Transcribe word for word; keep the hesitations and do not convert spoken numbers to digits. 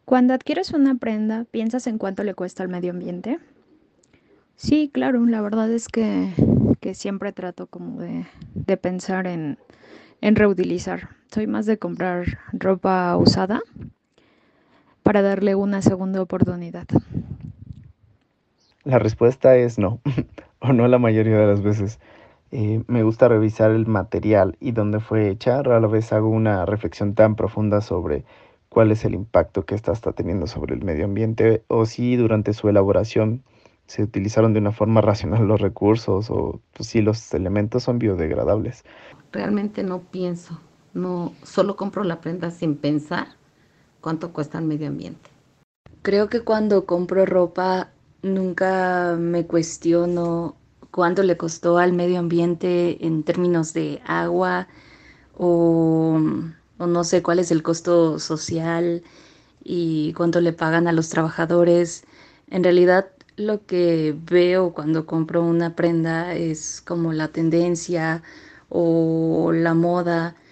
Cuando adquieres una prenda, ¿piensas en cuánto le cuesta al medio ambiente? Sí, claro, la verdad es que, que siempre trato como de, de pensar en, en reutilizar. Soy más de comprar ropa usada para darle una segunda oportunidad. La respuesta es no, o no la mayoría de las veces. Eh, me gusta revisar el material y dónde fue hecha. Rara vez hago una reflexión tan profunda sobre cuál es el impacto que ésta está teniendo sobre el medio ambiente o si durante su elaboración se utilizaron de una forma racional los recursos o pues, si los elementos son biodegradables. Realmente no pienso, no, solo compro la prenda sin pensar cuánto cuesta el medio ambiente. Creo que cuando compro ropa nunca me cuestiono cuánto le costó al medio ambiente en términos de agua o, o no sé cuál es el costo social y cuánto le pagan a los trabajadores. En realidad lo que veo cuando compro una prenda es como la tendencia o la moda